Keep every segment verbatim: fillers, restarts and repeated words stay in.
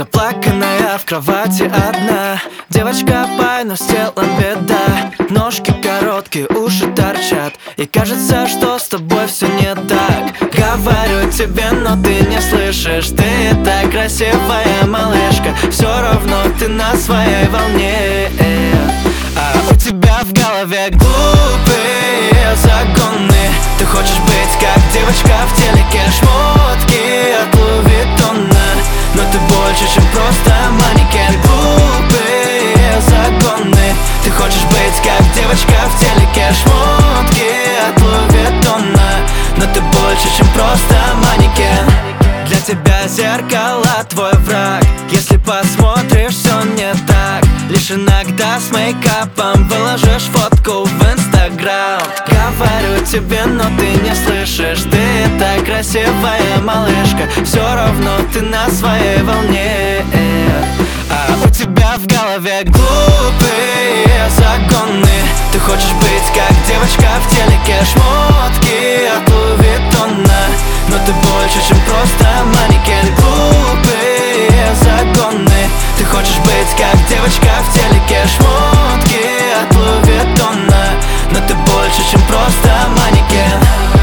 Заплаканная в кровати одна, девочка пай, но с телом беда. Ножки короткие, уши торчат, и кажется, что с тобой все не так. Говорю тебе, но ты не слышишь. Ты так красивая малышка, все равно ты на своей волне. А у тебя в голове глупые загоны. Ты хочешь быть как девочка в телеке, шмотки от Луи Виттона, но ты больше, чем просто манекен. Глупые загоны. Ты хочешь быть как девочка в телеке, шмотки от Луи Виттона, но ты больше, чем просто манекен. Для тебя зеркало твой враг. Если посмотришь, все не так. Лишь иногда с мейкапом выложишь фотку в Инстаграм. Говорю тебе, но ты не слышишь. Ты так красивая малышка, все равно ты на своей волне. А у тебя в голове глупые загоны. Ты хочешь быть как девочка в телеке, шмотки от Луи Виттона, но ты больше, чем просто манекен. Глупые загоны. Ты хочешь быть как девочка в телеке, шмотки от Луи Виттона, но ты больше, чем просто манекен.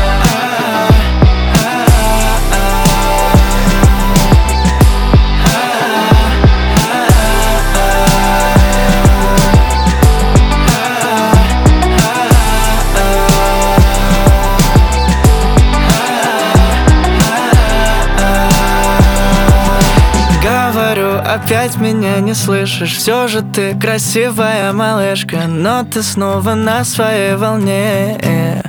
Опять меня не слышишь. Все же ты красивая малышка, но ты снова на своей волне.